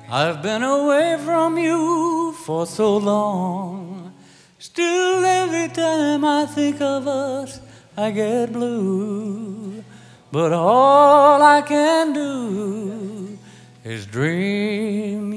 I've been away from you for so long. Still, every time I think of us, I get blue. But all I can do is dream